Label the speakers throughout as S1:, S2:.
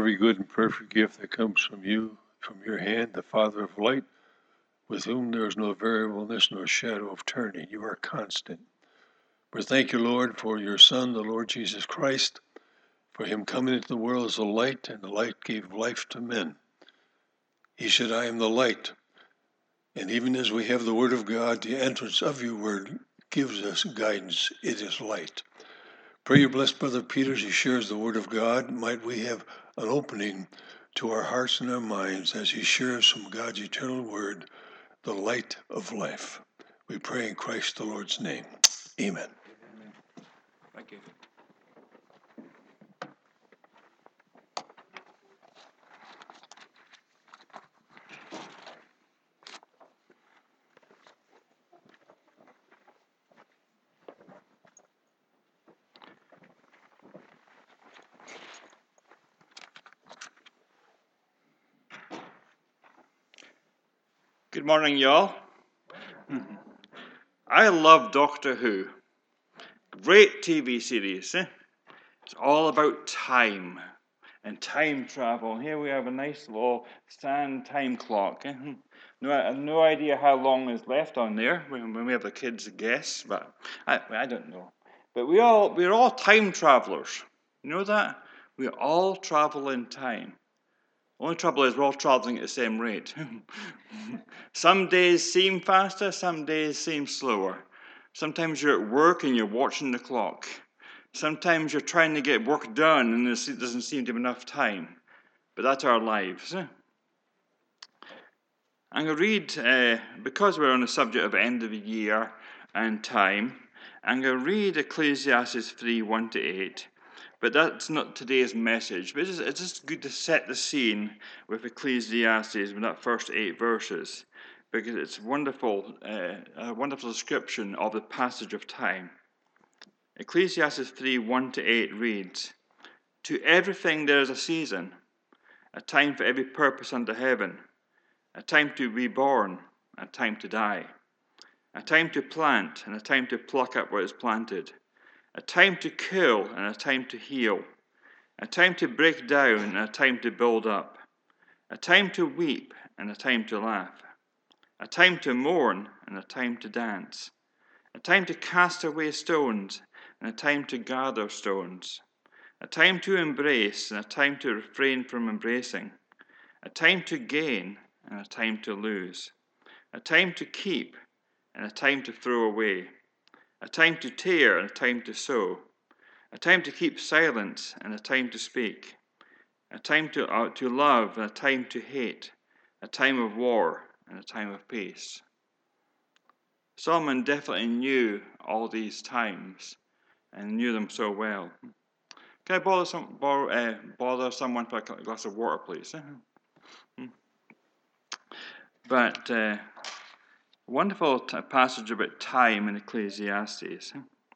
S1: every good and perfect gift that comes from you, from your hand, the Father of light, with whom there is no variableness nor shadow of turning. You are constant. We thank you, Lord, for your Son, the Lord Jesus Christ, for him coming into the world as a light, and the light gave life to men. He said, I am the light. And even as we have the Word of God, the entrance of your Word gives us guidance. It is light. Pray you bless Brother Peter as he shares the Word of God. Might we have an opening to our hearts and our minds as he shares from God's eternal Word, the light of life. We pray in Christ the Lord's name. Amen.
S2: Thank you. Good morning, y'all. I love Doctor Who. Great TV series. It's all about time and time travel. And here we have a nice little sand time clock. No, I have no idea how long is left on there when we have the kids guess, but I don't know. But we're all time travelers. You know that? We all travel in time. Only trouble is we're all traveling at the same rate. Some days seem faster, some days seem slower. Sometimes you're at work and you're watching the clock. Sometimes you're trying to get work done and there doesn't seem to be enough time. But that's our lives. I'm going to read, because we're on the subject of end of the year and time, I'm going to read Ecclesiastes 3, 1-8. But that's not today's message. But it's just good to set the scene with Ecclesiastes with that first 8 verses, because it's wonderful, a wonderful description of the passage of time. Ecclesiastes 3, 1-8 reads, To everything there is a season, a time for every purpose under heaven, a time to be born, a time to die, a time to plant, and a time to pluck up what is planted, a time to kill and a time to heal, a time to break down and a time to build up, a time to weep and a time to laugh, a time to mourn and a time to dance, a time to cast away stones and a time to gather stones, a time to embrace and a time to refrain from embracing, a time to gain and a time to lose, a time to keep and a time to throw away, a time to tear and a time to sow, a time to keep silence and a time to speak, a time to love and a time to hate, a time of war and a time of peace. Solomon definitely knew all these times and knew them so well. Can I bother someone for a glass of water, please? But wonderful passage about time in Ecclesiastes.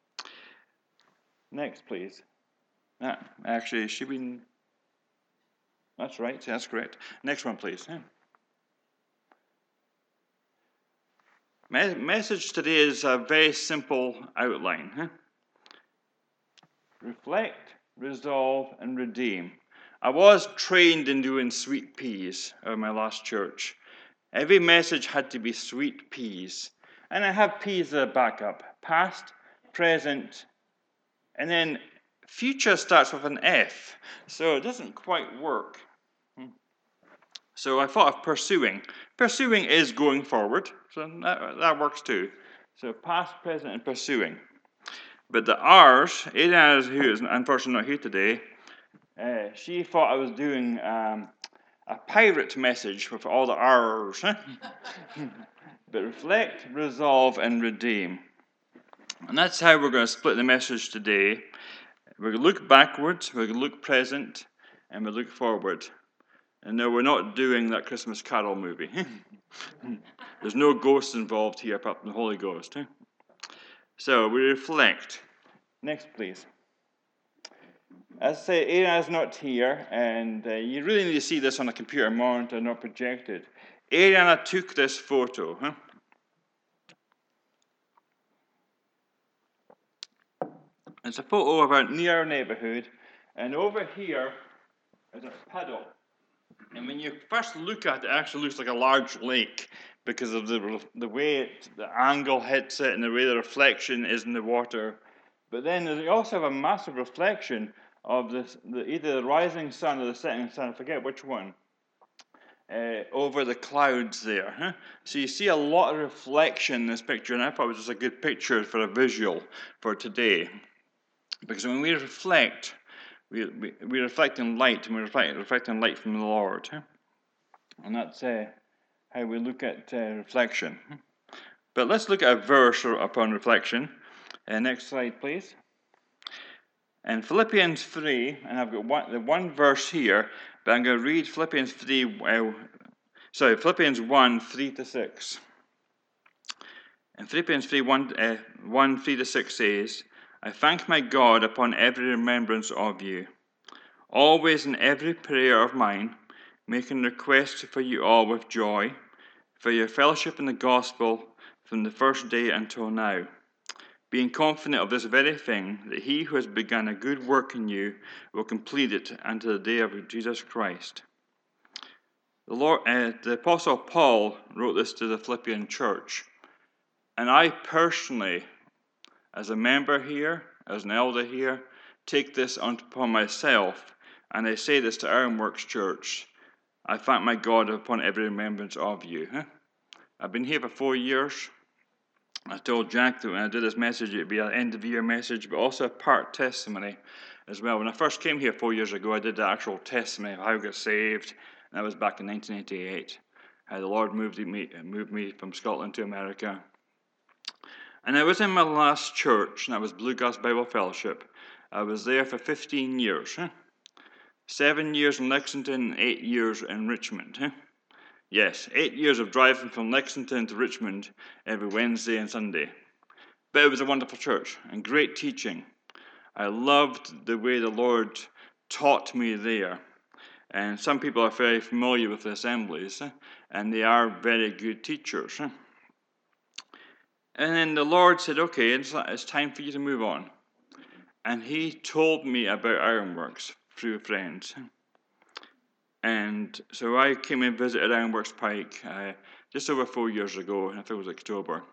S2: Next, please. Actually, should we? That's right. That's correct. Next one, please. Message today is a very simple outline. Reflect, resolve, and redeem. I was trained in doing sweet peas at my last church. Every message had to be sweet peas. And I have peas as a backup. Past, present, and then future starts with an F. So it doesn't quite work. So I thought of pursuing. Pursuing is going forward. So that works too. So past, present, and pursuing. But the R's, Adriana, who is unfortunately not here today, she thought I was doing a pirate message with all the R's. But reflect, resolve, and redeem. And that's how we're going to split the message today. We're going to look backwards, we're going to look present, and we'll look forward. And no, we're not doing that Christmas Carol movie. There's no ghosts involved here apart from the Holy Ghost. So we reflect. Next, please. As I say, Ariana's not here, and you really need to see this on a computer monitor, not projected. Ariana took this photo. It's a photo of near our neighborhood, and over here is a puddle. And when you first look at it, it actually looks like a large lake because of the way the angle hits it and the way the reflection is in the water. But then you also have a massive reflection of either the rising sun or the setting sun, I forget which one, over the clouds there. Huh? So you see a lot of reflection in this picture, and I thought it was just a good picture for a visual for today. Because when we reflect, we reflect in light, and we reflect in light from the Lord. Huh? And that's how we look at reflection. But let's look at a verse upon reflection. Next slide, please. In Philippians 3, and I've got the one verse here, but I'm going to read Philippians 1, 3 to 6. And Philippians 3, 1, 3 to 6 says, I thank my God upon every remembrance of you, always in every prayer of mine, making request for you all with joy, for your fellowship in the gospel from the first day until now, being confident of this very thing, that he who has begun a good work in you will complete it until the day of Jesus Christ. The Apostle Paul wrote this to the Philippian church, and I personally, as a member here, as an elder here, take this upon myself, and I say this to Ironworks Church. I thank my God upon every remembrance of you. I've been here for 4 years. I told Jack that when I did this message, it would be an end-of-year message, but also a part testimony as well. When I first came here 4 years ago, I did the actual testimony of how I got saved, and that was back in 1988. How the Lord moved me from Scotland to America. And I was in my last church, and that was Blue Gus Bible Fellowship. I was there for 15 years. 7 years in Lexington, 8 years in Richmond. Yes, 8 years of driving from Lexington to Richmond every Wednesday and Sunday. But it was a wonderful church and great teaching. I loved the way the Lord taught me there. And some people are very familiar with the assemblies, and they are very good teachers. And then the Lord said, okay, it's time for you to move on. And he told me about Ironworks through friends. And so I came and visited Ironworks Pike just over 4 years ago, I think it was October.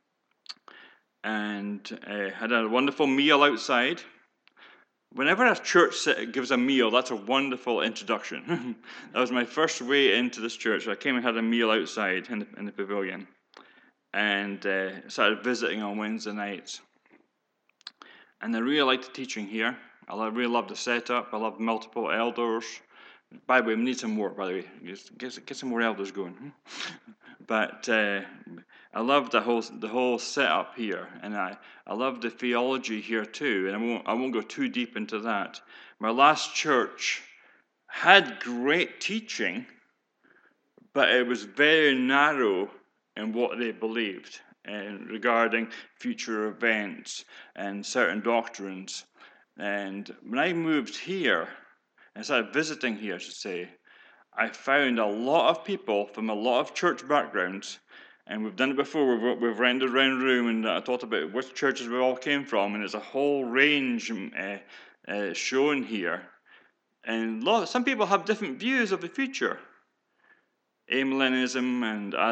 S2: And had a wonderful meal outside. Whenever a church gives a meal, that's a wonderful introduction. That was my first way into this church. I came and had a meal outside in the pavilion. And started visiting on Wednesday nights. And I really liked the teaching here. I really loved the setup. I loved multiple elders. By the way, we need some more, by the way. Get some more elders going. But I loved the whole setup here. And I loved the theology here too. And I won't go too deep into that. My last church had great teaching, but it was very narrow in what they believed regarding future events and certain doctrines. And when I moved here, and started visiting here, I should say, I found a lot of people from a lot of church backgrounds, and we've done it before. We've rented around a room and talked about which churches we all came from, and there's a whole range shown here. And some people have different views of the future. Amillennialism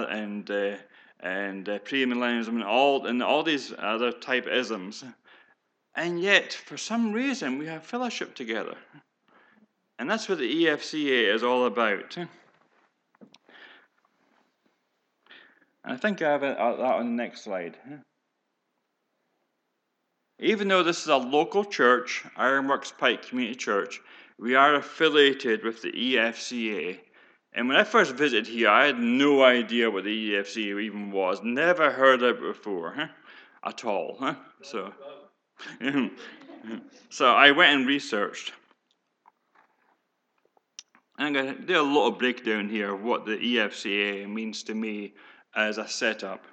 S2: and premillennialism and all these other type isms. And yet, for some reason, we have fellowship together. And that's what the EFCA is all about. And I think I have that on the next slide. Even though this is a local church, Ironworks Pike Community Church, we are affiliated with the EFCA. And when I first visited here, I had no idea what the EFCA even was. Never heard of it before, at all. So I went and researched. I'm going to do a little breakdown here of what the EFCA means to me as a setup.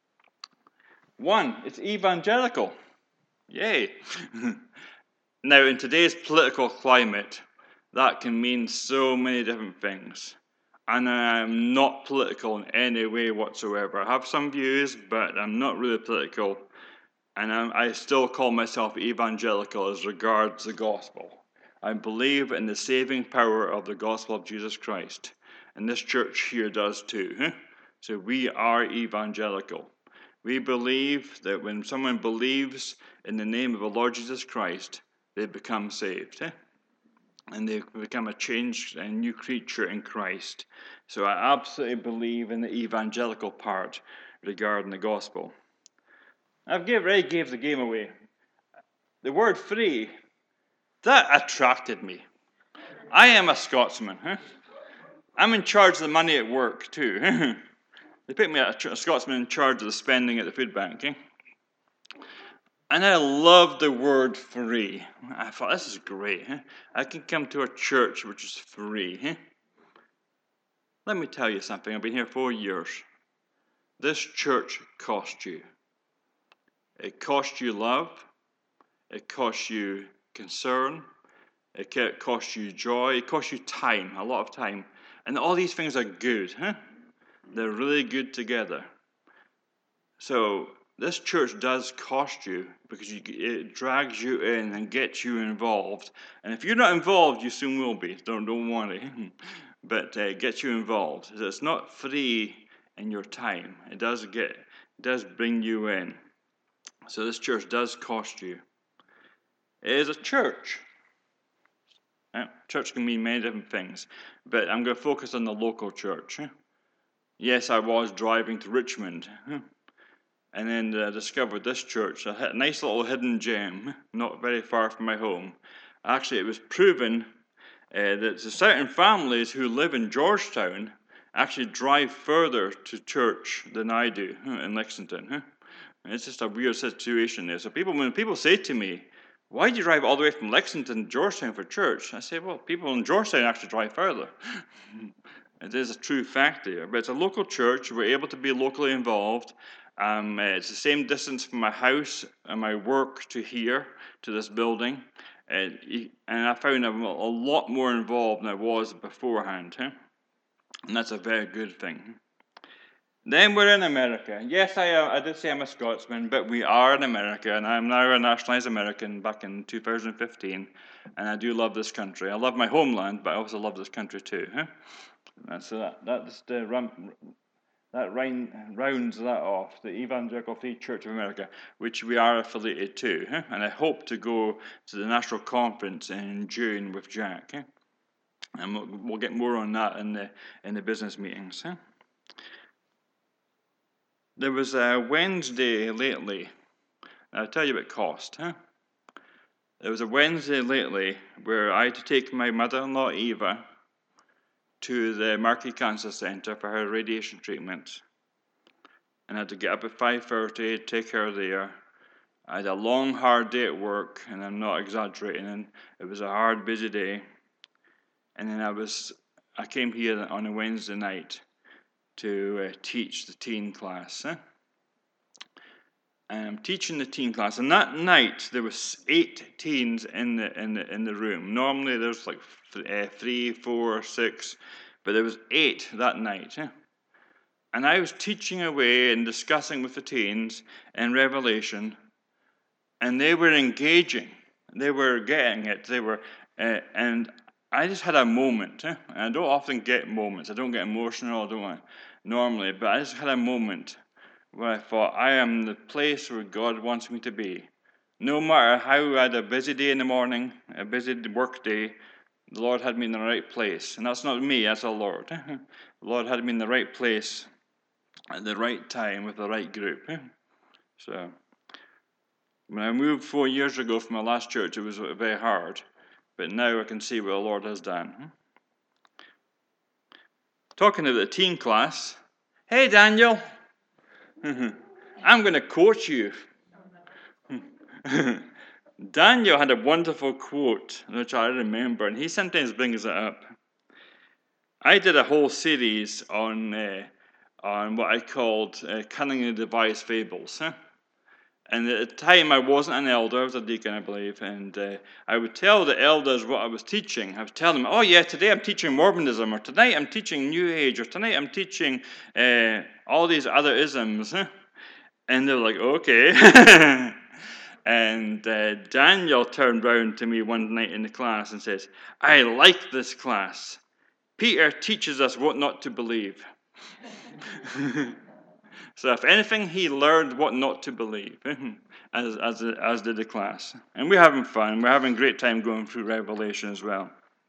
S2: 1, it's evangelical. Yay! Now, in today's political climate, that can mean so many different things. And I'm not political in any way whatsoever. I have some views, but I'm not really political. And I still call myself evangelical as regards the gospel. I believe in the saving power of the gospel of Jesus Christ. And this church here does too. So we are evangelical. We believe that when someone believes in the name of the Lord Jesus Christ, they become saved. And they become a changed and new creature in Christ. So I absolutely believe in the evangelical part regarding the gospel. I've already gave the game away. The word free, that attracted me. I am a Scotsman. I'm in charge of the money at work too. They put me a Scotsman in charge of the spending at the food bank. And I love the word free. I thought, this is great. I can come to a church which is free. Let me tell you something. I've been here 4 years. This church cost you. It cost you love. It cost you concern. It costs you joy. It costs you time, a lot of time. And all these things are good. They're really good together. So this church does cost you because it drags you in and gets you involved. And if you're not involved, you soon will be. Don't worry. But it gets you involved. It's not free in your time. It does bring you in. So this church does cost you. It is a church. Church can mean many different things, but I'm going to focus on the local church. Yes, I was driving to Richmond, and then I discovered this church, a nice little hidden gem, not very far from my home. Actually, it was proven that certain families who live in Georgetown actually drive further to church than I do in Lexington. It's just a weird situation there. So when people say to me, why do you drive all the way from Lexington to Georgetown for church? I say, well, people in Georgetown actually drive further. It is a true fact there. But it's a local church. We're able to be locally involved. It's the same distance from my house and my work to here, to this building. And I found I'm a lot more involved than I was beforehand. And that's a very good thing. Then we're in America. Yes, I did say I'm a Scotsman, but we are in America, and I'm now a nationalized American back in 2015, and I do love this country. I love my homeland, but I also love this country too. So that rounds that off, the Evangelical Free Church of America, which we are affiliated to, and I hope to go to the national conference in June with Jack, and we'll get more on that in the business meetings. There was a Wednesday lately. I'll tell you about cost. There was a Wednesday lately where I had to take my mother-in-law Eva to the Markey Cancer Centre for her radiation treatment. And I had to get up at 5:30, take her there. I had a long, hard day at work, and I'm not exaggerating. And it was a hard, busy day. And then I came here on a Wednesday night to teach the teen class. And I'm teaching the teen class, and that night there was 8 teens in the room. Normally there's like 3, 4, 6, but there was 8 that night. And I was teaching away and discussing with the teens in Revelation, and they were engaging. They were getting it. And I just had a moment. And I don't often get moments. I don't get emotional. I don't normally, but I just had a moment where I thought, I am the place where God wants me to be. No matter how I had a busy day in the morning, a busy work day, the Lord had me in the right place. And that's not me, that's the Lord. The Lord had me in the right place at the right time with the right group. So, when I moved 4 years ago from my last church, it was very hard. But now I can see what the Lord has done. Talking about the teen class, hey Daniel, I'm going to quote you. Daniel had a wonderful quote, which I remember, and he sometimes brings it up. I did a whole series on what I called Cunningly Devised Fables. And at the time, I wasn't an elder, I was a deacon, I believe, and I would tell the elders what I was teaching. I would tell them, oh yeah, today I'm teaching Mormonism, or tonight I'm teaching New Age, or tonight I'm teaching all these other isms. And they're like, okay. And Daniel turned round to me one night in the class and says, "I like this class. Peter teaches us what not to believe." So if anything, he learned what not to believe, as did the class. And we're having fun. We're having a great time going through Revelation as well.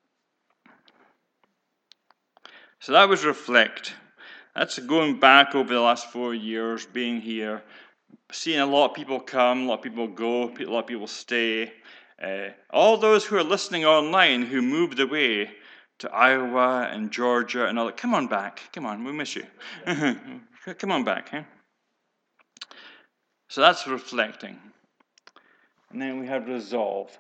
S2: So that was Reflect. That's going back over the last 4 years, being here, seeing a lot of people come, a lot of people go, a lot of people stay. All those who are listening online who moved away to Iowa and Georgia and all that, come on back. Come on, we miss you. Come on back. Eh? So that's reflecting. And then we have resolve.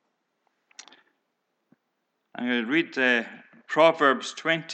S2: I'm going to read Proverbs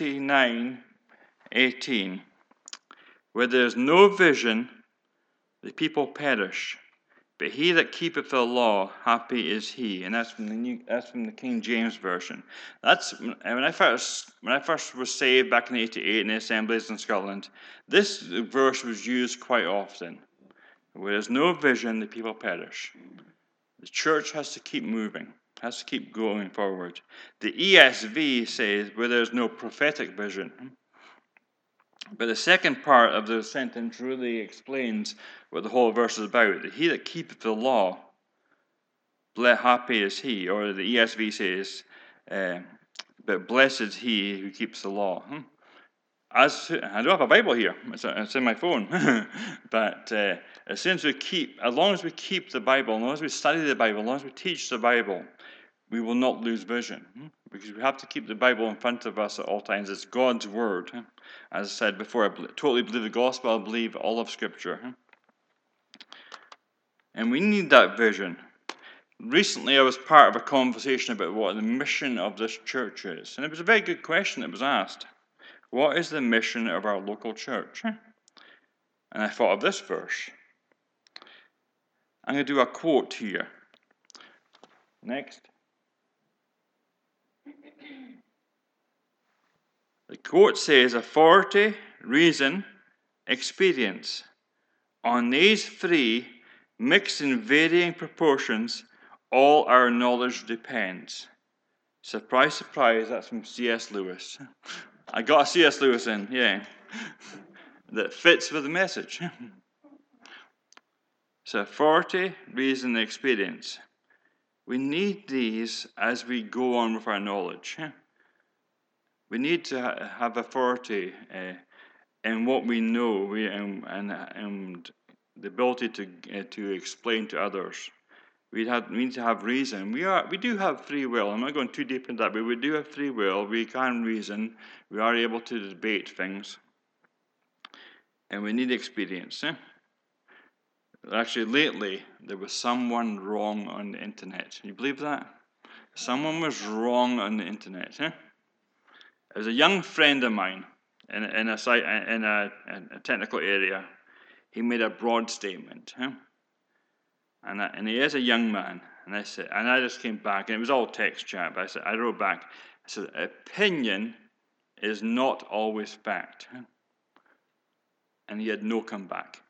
S2: 29:18. Where there is no vision, the people perish. But he that keepeth the law, happy is he. And that's from the King James Version. That's when I first was saved back in '88 in the assemblies in Scotland. This verse was used quite often. Where there's no vision, the people perish. The church has to keep moving, has to keep going forward. The ESV says, where there's no prophetic vision. But the second part of the sentence really explains what the whole verse is about. He that keepeth the law, happy is he. Or the ESV says, but blessed is he who keeps the law. I don't have a Bible here. It's in my phone. But as long as we keep the Bible, as long as we study the Bible, as long as we teach the Bible, we will not lose vision. Because we have to keep the Bible in front of us at all times. It's God's word. As I said before, I totally believe the gospel. I believe all of Scripture. And we need that vision. Recently, I was part of a conversation about what the mission of this church is. And it was a very good question that was asked. What is the mission of our local church? And I thought of this verse. I'm going to do a quote here. Next. The quote says, authority, reason, experience. On these three, mixed in varying proportions, all our knowledge depends. Surprise, surprise, that's from C.S. Lewis. I got a C.S. Lewis in, yeah. That fits with the message. So authority, reason, experience. We need these as we go on with our knowledge. We need to have authority in what we know and the ability to explain to others. We need to have reason. We do have free will. I'm not going too deep into that, but we do have free will. We can reason. We are able to debate things. And we need experience. Actually, lately, there was someone wrong on the internet. Can you believe that? Someone was wrong on the internet. It was a young friend of mine in a technical area. He made a broad statement. And he is a young man. And I just came back, and it was all text chat, but I wrote back. I said, opinion is not always fact. And he had no comeback.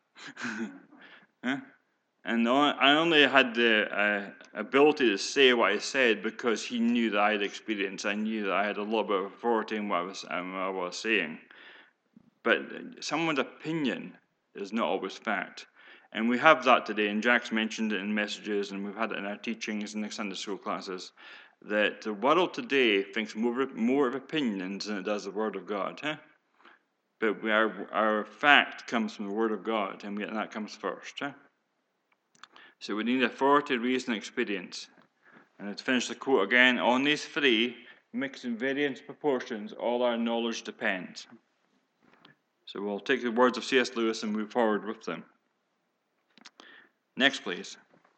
S2: And I only had the ability to say what I said because he knew that I had experience. I knew that I had a little bit of authority in what I was saying. But someone's opinion is not always fact. And we have that today, and Jack's mentioned it in messages, and we've had it in our teachings in the Sunday school classes, that the world today thinks more of opinions than it does the Word of God. But our fact comes from the Word of God, and that comes first. So we need authority, reason, experience. And to finish the quote again, on these three, mixed in various proportions, all our knowledge depends. So we'll take the words of C.S. Lewis and move forward with them. Next, please.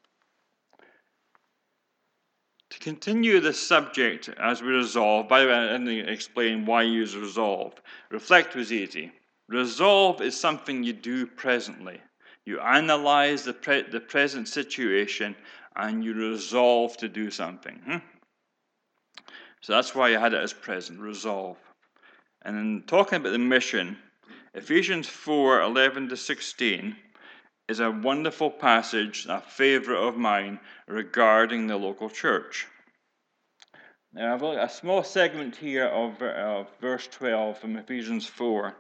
S2: To continue this subject as we resolve, by the way, I didn't explain why you use resolve. Reflect was easy. Resolve is something you do presently. You analyze the present situation and you resolve to do something. So that's why I had it as present, resolve. And in talking about the mission, Ephesians 4:11-16 is a wonderful passage, a favourite of mine, regarding the local church. Now, I've got a small segment here of verse 12 from Ephesians 4,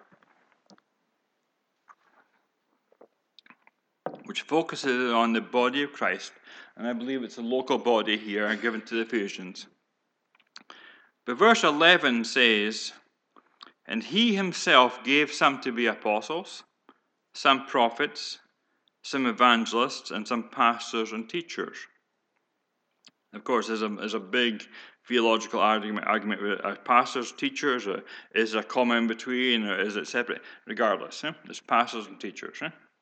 S2: which focuses on the body of Christ, and I believe it's a local body here given to the Ephesians. But verse 11 says, "And he himself gave some to be apostles, some prophets, some evangelists, and some pastors and teachers." Of course, there's a big theological argument with pastors, teachers, is it a comma in between, or is it separate? Regardless, there's pastors and teachers.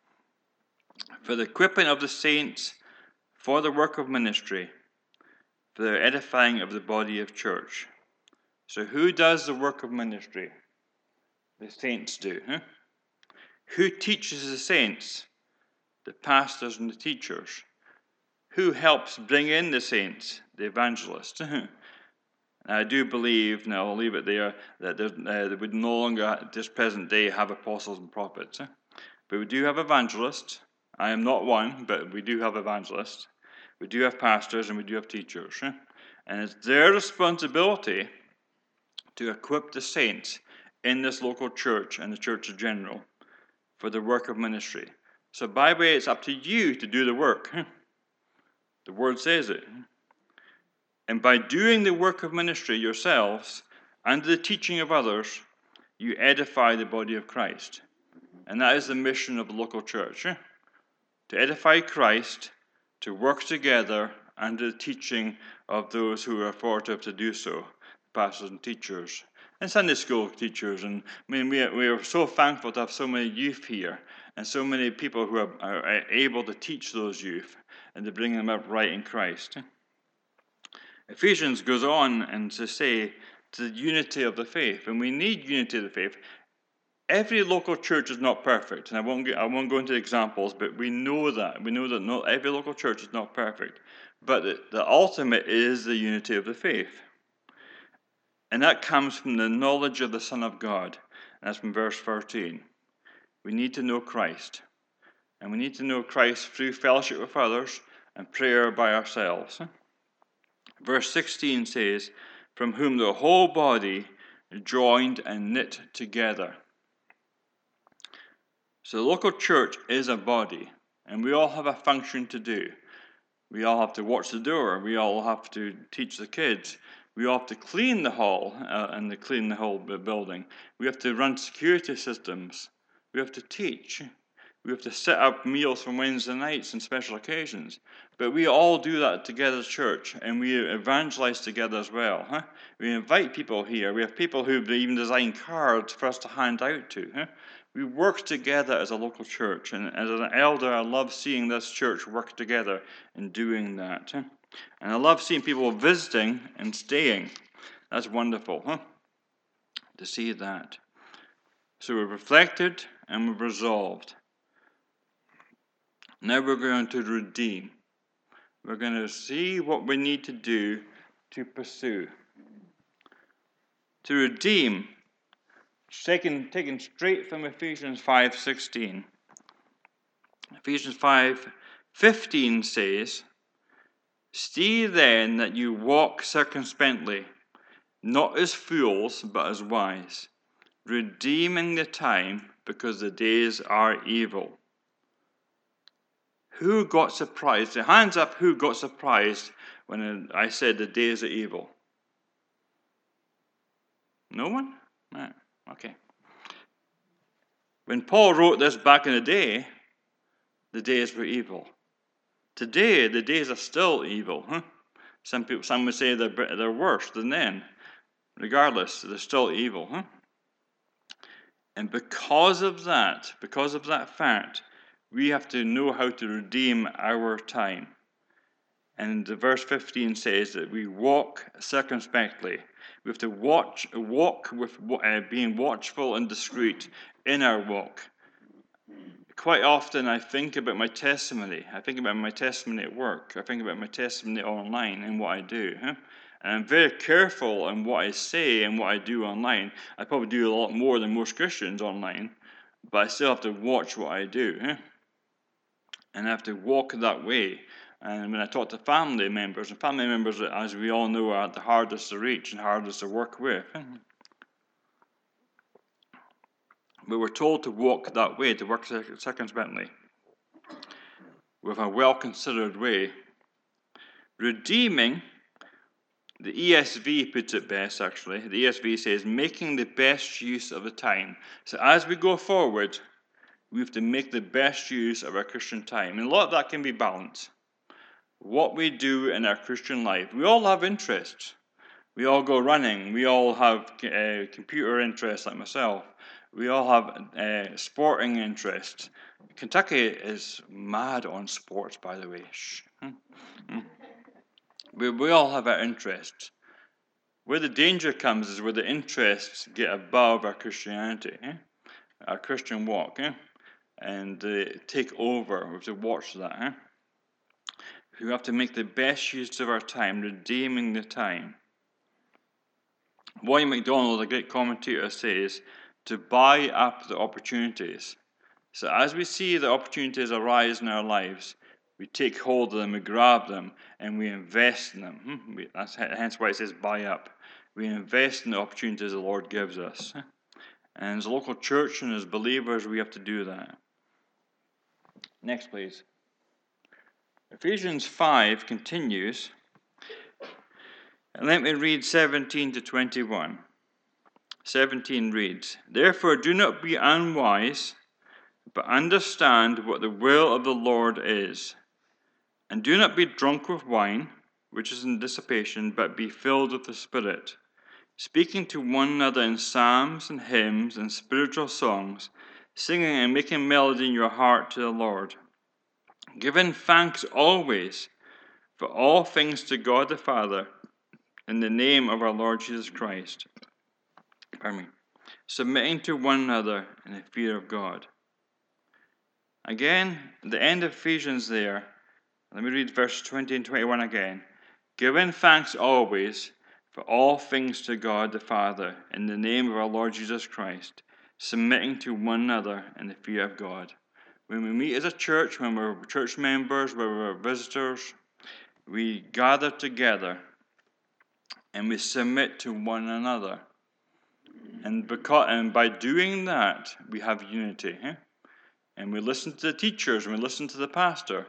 S2: For the equipping of the saints, for the work of ministry, for the edifying of the body of church. So who does the work of ministry? The saints do. Who teaches the saints? The pastors and the teachers. Who helps bring in the saints? The evangelists. I do believe, now I'll leave it there, that they would no longer, at this present day, have apostles and prophets. But we do have evangelists. I am not one, but we do have evangelists. We do have pastors and we do have teachers. And it's their responsibility to equip the saints in this local church and the church in general for the work of ministry. So by the way, it's up to you to do the work. The word says it. And by doing the work of ministry yourselves and the teaching of others, you edify the body of Christ. And that is the mission of the local church. To edify Christ, to work together under the teaching of those who are fortunate to do so, pastors and teachers, and Sunday school teachers. And I mean, we are so thankful to have so many youth here, and so many people who are able to teach those youth, and to bring them up right in Christ. Ephesians goes on and to say, to the unity of the faith, and we need unity of the faith. Every local church is not perfect, and I won't go into examples, but we know that. We know that not every local church is not perfect, but the ultimate is the unity of the faith. And that comes from the knowledge of the Son of God. And that's from verse 13. We need to know Christ. And we need to know Christ through fellowship with others and prayer by ourselves. Verse 16 says, "From whom the whole body, joined and knit together." So the local church is a body, and we all have a function to do. We all have to watch the door. We all have to teach the kids. We all have to clean the hall and clean the whole building. We have to run security systems. We have to teach. We have to set up meals for Wednesday nights and special occasions. But we all do that together as church, and we evangelize together as well. We invite people here. We have people who even design cards for us to hand out to. We work together as a local church, and as an elder, I love seeing this church work together in doing that. And I love seeing people visiting and staying. That's wonderful, to see that. So we've reflected and we've resolved. Now we're going to redeem. We're going to see what we need to do to pursue. To redeem, taken straight from Ephesians 5:16. Ephesians 5:15 says, "See then that you walk circumspectly, not as fools, but as wise, redeeming the time, because the days are evil." Who got surprised? Hands up, who got surprised when I said the days are evil? No one? Right. Okay. When Paul wrote this back in the day, the days were evil. Today, the days are still evil. Some would say they're worse than then. Regardless, they're still evil. And because of that fact, we have to know how to redeem our time. And the verse 15 says that we walk circumspectly. We have to walk with being watchful and discreet in our walk. Quite often I think about my testimony. I think about my testimony at work. I think about my testimony online and what I do. And I'm very careful in what I say and what I do online. I probably do a lot more than most Christians online, but I still have to watch what I do. and I have to walk that way. And when I talk to family members, as we all know, are the hardest to reach and hardest to work with. But we're told to walk that way, to work circumspectly, with a well-considered way. Redeeming, the ESV puts it best, actually. The ESV says, making the best use of the time. So as we go forward, we have to make the best use of our Christian time. And a lot of that can be balance. What we do in our Christian life. We all have interests. We all go running. We all have computer interests, like myself. We all have sporting interests. Kentucky is mad on sports, by the way. We all have our interests. Where the danger comes is where the interests get above our Christianity, our Christian walk, and take over. We have to watch that. We have to make the best use of our time, redeeming the time. William MacDonald, a great commentator, says, to buy up the opportunities. So as we see the opportunities arise in our lives, we take hold of them, we grab them, and we invest in them. That's hence why it says buy up. We invest in the opportunities the Lord gives us. And as a local church and as believers, we have to do that. Next, please. Ephesians 5 continues. And let me read 17 to 21. 17 reads, therefore do not be unwise, but understand what the will of the Lord is. And do not be drunk with wine, which is in dissipation, but be filled with the Spirit, speaking to one another in psalms and hymns and spiritual songs, singing and making melody in your heart to the Lord, giving thanks always for all things to God the Father, in the name of our Lord Jesus Christ. Submitting to one another in the fear of God. Again, the end of Ephesians there. Let me read verse 20 and 21 again. Giving thanks always for all things to God the Father, in the name of our Lord Jesus Christ, submitting to one another in the fear of God. When we meet as a church, when we're church members, when we're visitors, we gather together and we submit to one another. And by doing that, we have unity. And we listen to the teachers, and we listen to the pastor.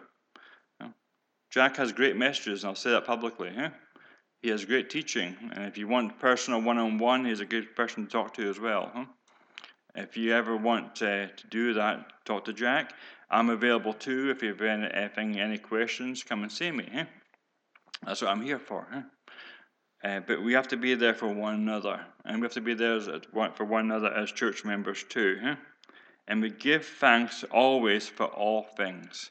S2: Jack has great messages, and I'll say that publicly. He has great teaching, and if you want personal one-on-one, he's a good person to talk to as well. If you ever want to do that, talk to Jack. I'm available too. If you have any questions, come and see me. That's what I'm here for. But we have to be there for one another, and we have to be there for one another as church members too. And we give thanks always for all things.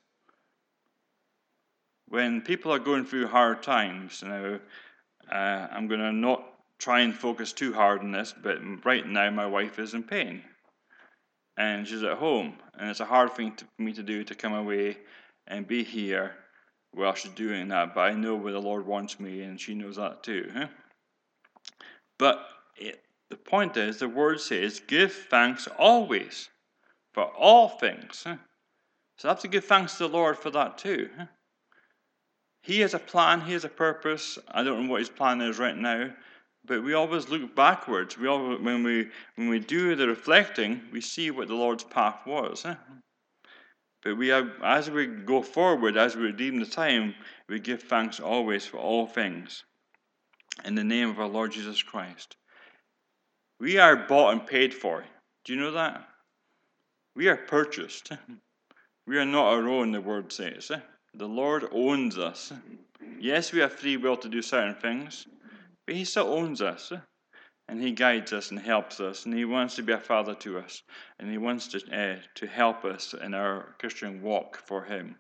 S2: When people are going through hard times, now, I'm going to not try and focus too hard on this, but right now my wife is in pain. And she's at home, and it's a hard thing for me to do, to come away and be here while she's doing that. But I know where the Lord wants me, and she knows that too. But the point is, the word says, give thanks always for all things. So I have to give thanks to the Lord for that too. He has a plan, he has a purpose. I don't know what his plan is right now, but we always look backwards. When we do the reflecting, we see what the Lord's path was. But as we go forward, as we redeem the time, we give thanks always for all things, in the name of our Lord Jesus Christ. We are bought and paid for. Do you know that? We are purchased. We are not our own, the word says. The Lord owns us. Yes, we have free will to do certain things, but he still owns us. And he guides us and helps us, and he wants to be a father to us, and he wants to help us in our Christian walk for him.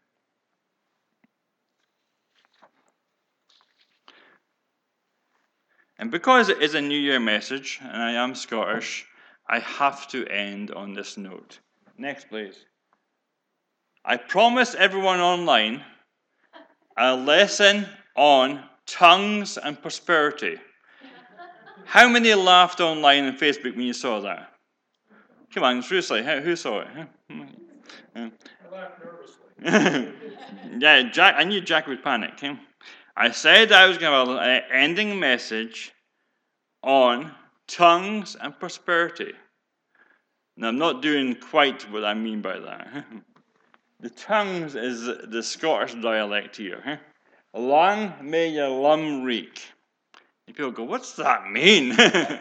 S2: And because it is a New Year message, and I am Scottish, I have to end on this note. Next, please. I promised everyone online a lesson on tongues and prosperity. How many laughed online on Facebook when you saw that? Come on, seriously, who saw it?
S3: I laughed nervously.
S2: Yeah, Jack. I knew Jack would panic. I said I was going to have an ending message on tongues and prosperity. Now, I'm not doing quite what I mean by that. The tongues is the Scottish dialect here. Lang may your lum reek. People go, what's that mean?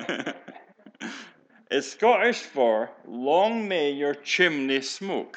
S2: It's Scottish for long may your chimney smoke.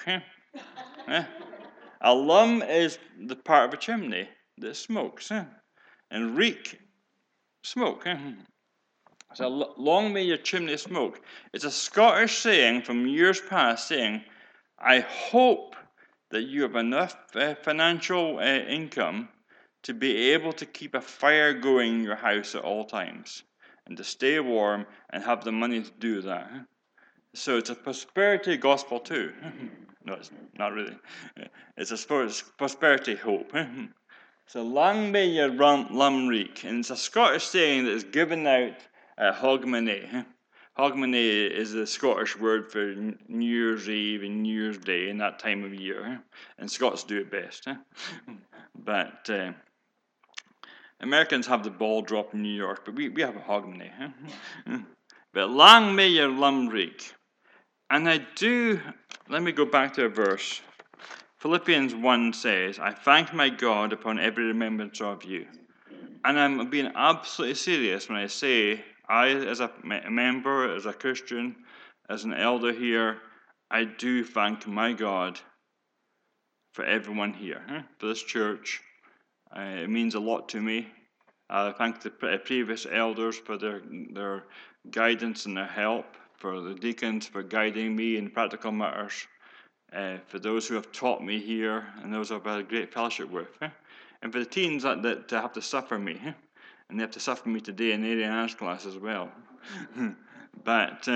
S2: A lum is the part of a chimney that smokes. And reek, smoke. So long may your chimney smoke. It's a Scottish saying from years past saying, I hope that you have enough financial income to be able to keep a fire going in your house at all times and to stay warm and have the money to do that. So it's a prosperity gospel too. No, it's not really. It's a prosperity hope. So lang may your lum reek. And it's a Scottish saying that is given out at Hogmanay. Hogmanay is the Scottish word for New Year's Eve and New Year's Day in that time of year. And Scots do it best. But Americans have the ball drop in New York, but we have a Hogmanay. But lang may your lum reek. And let me go back to a verse. Philippians 1 says, I thank my God upon every remembrance of you. And I'm being absolutely serious when I say, I, as a member, as a Christian, as an elder here, I do thank my God for everyone here, for this church. It means a lot to me. I thank the previous elders for their guidance and their help, for the deacons for guiding me in practical matters, for those who have taught me here and those I've had a great fellowship with, and for the teens that have to suffer me, and they have to suffer me today in Ariana's class as well. But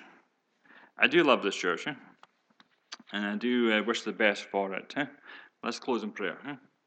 S2: I do love this church, and I do wish the best for it. Let's close in prayer.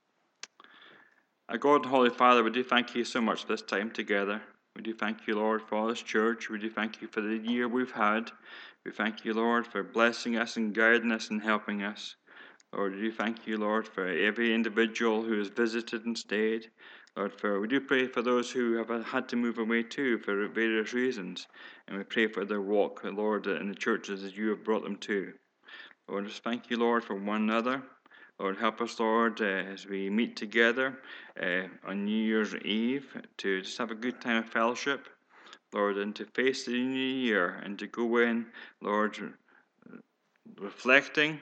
S2: Our God and Holy Father, we do thank you so much for this time together. We do thank you, Lord, for this church. We do thank you for the year we've had. We thank you, Lord, for blessing us and guiding us and helping us. Lord, we do thank you, Lord, for every individual who has visited and stayed. Lord, we do pray for those who have had to move away too for various reasons. And we pray for their walk, Lord, in the churches that you have brought them to. Lord, just thank you, Lord, for one another. Lord, help us, Lord, as we meet together on New Year's Eve to just have a good time of fellowship, Lord, and to face the new year and to go in, Lord, reflecting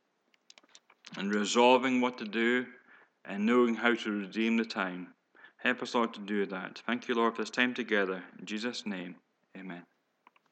S2: and resolving what to do and knowing how to redeem the time. Help us, Lord, to do that. Thank you, Lord, for this time together. In Jesus' name, amen.